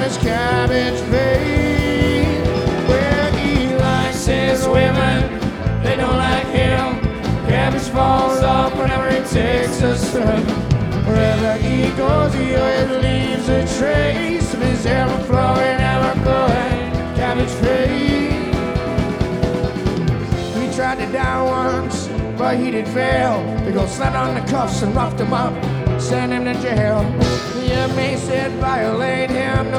his cabbage fade. Well, he likes his women, they don't like him. Cabbage falls off whenever he takes a step. Wherever he goes, he always leaves a trace of his ever flowing, ever going cabbage fade. We tried to die once, but he did fail. They go slammed on the cuffs and roughed him up, sent him to jail. The inmate said violate him.